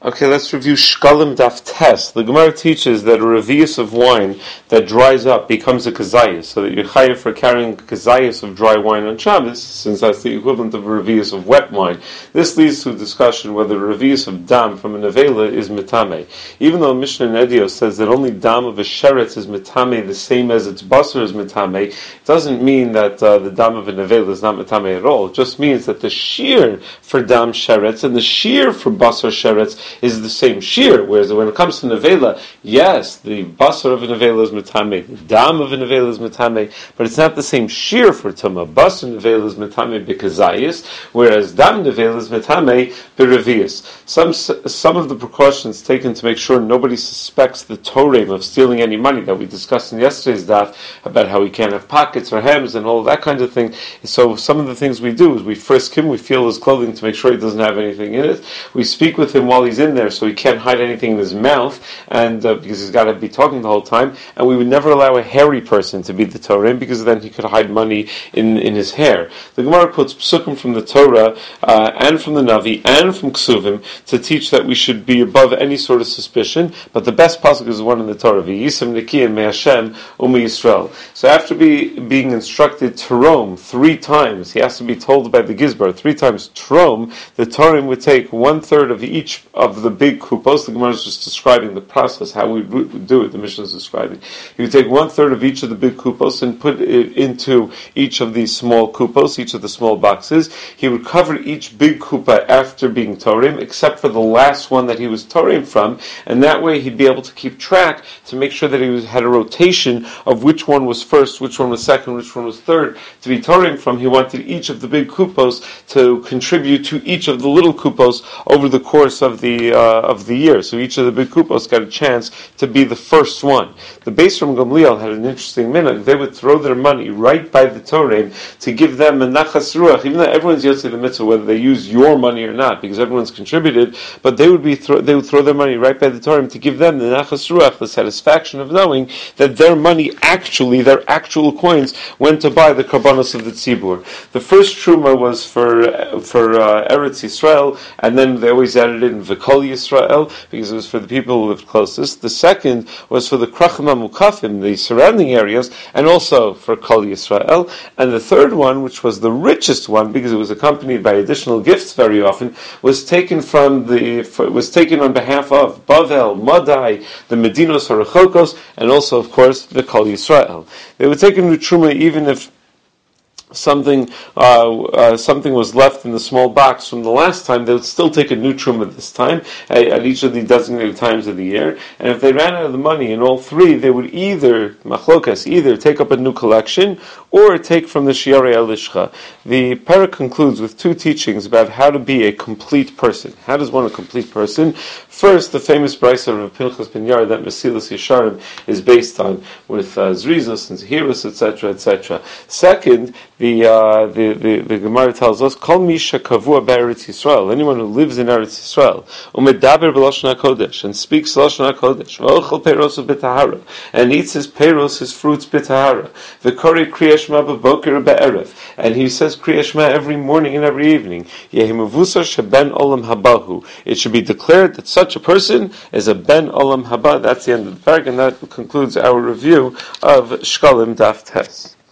Okay, let's review Shkalim Daf Tes. The Gemara teaches that a revius of wine that dries up becomes a kazayas, so that you're chayav for carrying a kazayas of dry wine on Shabbos, since that's the equivalent of a revius of wet wine. This leads to a discussion whether a revius of dam from a nevela is mitame. Even though Mishnah in Edios says that only dam of a sheretz is mitame, the same as its basar is mitame, it doesn't mean that the dam of a nevela is not mitame at all. It just means that the shear for dam sheretz and the shear for basar sheretz is the same shear, whereas when it comes to nevela, yes, the basar of a nevela is mitame, the dam of a nevela is mitame, but it's not the same shear for tuma. Basar nevela is mitame b'kazayis, whereas dam nevela is mitame b'revius. Some of the precautions taken to make sure nobody suspects the torem of stealing any money that we discussed in yesterday's daf about how he can't have pockets or hems and all that kind of thing. So some of the things we do is we frisk him, we feel his clothing to make sure he doesn't have anything in it. We speak with him while he's in there so he can't hide anything in his mouth, and because he's got to be talking the whole time. And we would never allow a hairy person to be the Torah, because then he could hide money in his hair. The Gemara quotes psukim from the Torah and from the Navi and from Ksuvim to teach that we should be above any sort of suspicion. But the best pasuk is the one in the Torah: V'yisem nekiyim me'Hashem u'mi Yisrael. So after being instructed to roam 3 times, he has to be told by the Gizbar 3 times to roam. The Torah would take 1/3 of each of the big kupos. The Gemara is just describing the process, how we would do it. The Mishnah is describing. He would take 1/3 of each of the big kupos and put it into each of these small kupos, each of the small boxes. He would cover each big kupa after being torim, except for the last one that he was torim from, and that way he'd be able to keep track to make sure that he had a rotation of which one was first, which one was second, which one was third to be torim from. He wanted each of the big kupos to contribute to each of the little kupos over the course of the year. So each of the big kupos got a chance to be the first one. The Beis from Gamliel had an interesting minhag. They would throw their money right by the Torah to give them a nachas ruach, even though everyone's yotzei the mitzvah, whether they use your money or not, because everyone's contributed. But they would throw their money right by the Torah to give them the nachas ruach, the satisfaction of knowing that their money actually, their actual coins, went to buy the karbanos of the tzibur. The first truma was for Eretz Yisrael, and then they always added in V'kol Yisrael, because it was for the people who lived closest. The second was for the Krachim HaMukafim, the surrounding areas, and also for Kol Yisrael. And the third one, which was the richest one, because it was accompanied by additional gifts very often, was taken on behalf of Bavel, Madai, the Medinos HaRechokos, and also, of course, the Kol Yisrael. They would take a new truma even if something was left in the small box from the last time. They would still take a new truma this time at each of the designated times of the year. And if they ran out of the money in all 3, they would either take up a new collection or take from the Shiarei Elishcha. The parak concludes with 2 teachings about how to be a complete person. How does one a complete person? First, the famous brisa of Pinchas ben Yair that Mesilas Yesharim is based on, with Zrizos and Zehiros, etc., etc. Second, the Gemara tells us, Kol misha kavua be'eretz Yisrael, anyone who lives in Eretz Yisrael, umedaber b'lashon hakodesh, and speaks lashon hakodesh, v'ochel peiros b'tahara, and eats his peiros, his fruits b'tahara, v'kori kriya shema b'boker be'erev, and he says kriya shema every morning and every evening, yehi mevusar sheben olam habahu, it should be declared that such a person is a ben olam haba. That's the end of the parak, and that concludes our review of Shkalim Daf Tes.